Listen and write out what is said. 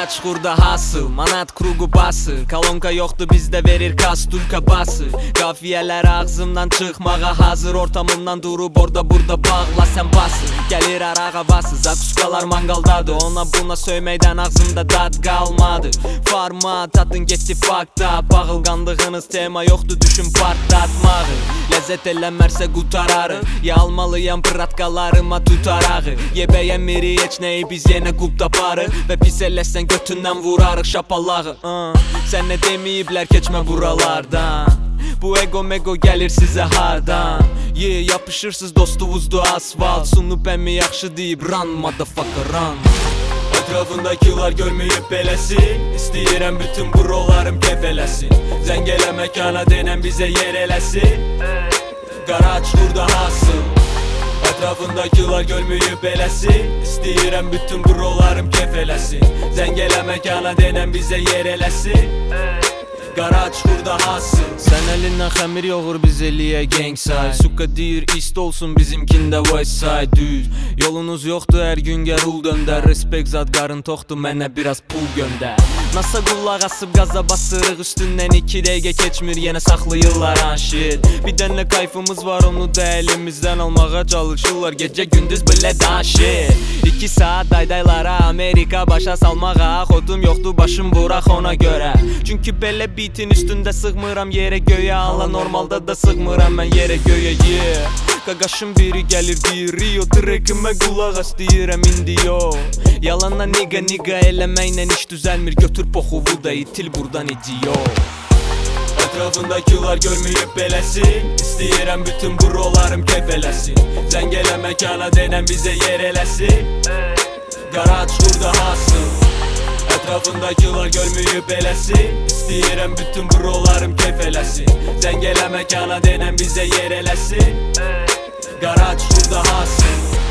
Qara çuxurda hasıl, manat krugu bası. Kolonka yoxdur bizdə verir kastulka bası. Qafiyələr ağzımdan çıxmağa hazır. Ortamımdan durub orada burada bağla sən bası. Gəlir araq havası, zakuskalar mangaldadır. Ona buna söyməkdən ağzımda dad qalmadı. Format atın getdi fakta. Bağılqandığınız tema yoxdur düşün partlatmağı. Ləzzət eləmərsə qutararıq. Ya almalıyam pıratkalarıma tutarağı. Yebəyəmirik heç nəyi biz yenə qub taparıq. Və pis eləsən götündən vurarıq şapalağı. Sən nə deməyiblər keçmə buralardan. Bu ego mego gəlir sizə hardan. Yapışırsız dostuvuzdur asfalt. Sunub əmi yaxşı deyib run motherfucker run. Ətrafındakilar görməyib beləsin. İstəyirəm bütün brolarım kef eləsin. Zəng elə məkana denən bizə yer eləsin. Qara çuxurda hasıl. Ətrafındakilar görməyib beləsin. İstəyirəm bütün brolarım kef eləsin. Zəng elə məkana denən bizə yer eləsin. Qara çuxurda hasıl. Sən əlindən xəmir yoğur biz eləyə gangside. Suka deyir ist olsun bizimkində west side düz. Yolunuz yoxdur hər gün gəl rul döndər. Respekt zad qarın toxdur mənə biraz pul göndər. Nasa qullaq asıb qaza basırıq. Üstündən 2 dəqiqə keçmir yenə saxlayırlar anşit. Bir dənə kayfımız var onu da əlimizdən almağa çalışırlar. Gecə gündüz belə danşit. 2 saat daydaylara Amerika başa salmağa. Xotum yoxdur başım buraq ona görə. Çünki belə bitin üstündə sığmıram yerə göyə. Allah normalda da sığmıram mən yerə göyə Qaqaşın biri gəlir deyir Rio Trekimə qulaq as deyirəm indi yo. Yalanla niga eləməklə iş düzəlmir. Götür poxuvu da itil buradan idiyo. Ətrafındakilar görməyib beləsin. İstəyirəm bütün brolarım kef eləsin. Zəng elə məkana denən bizə yer eləsin. Qara çuxurda hasıl. Ətrafındakilar görməyib beləsin. İstəyirəm bütün brolarım kef eləsin. Zəng elə məkana denən bizə yer eləsin. Qara çuxurda hasıl.